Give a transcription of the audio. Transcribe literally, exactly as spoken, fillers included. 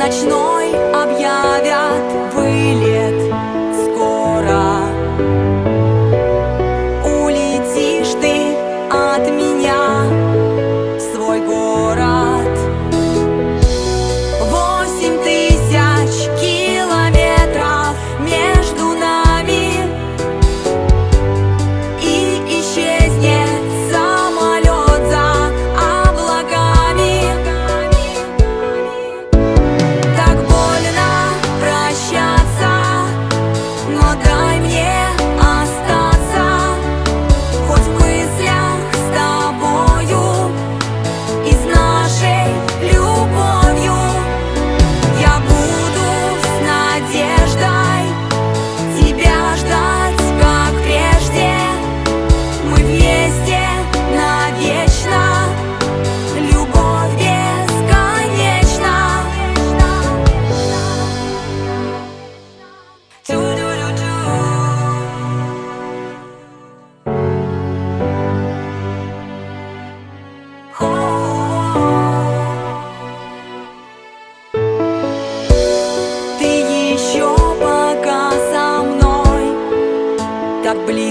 ночной объявят вылет скоро. Улетишь ты от меня в свой город. Восемь тысяч километров между нами, и исчезнет самолет за облаками. Так больно прощаться, но дай мне остаться хоть в мыслях с тобою и с нашей любовью. Я буду с надеждой тебя ждать, как прежде. Мы вместе навечно, любовь бесконечна. Ту-ду-ду-ду. Ты еще пока со мной так близко.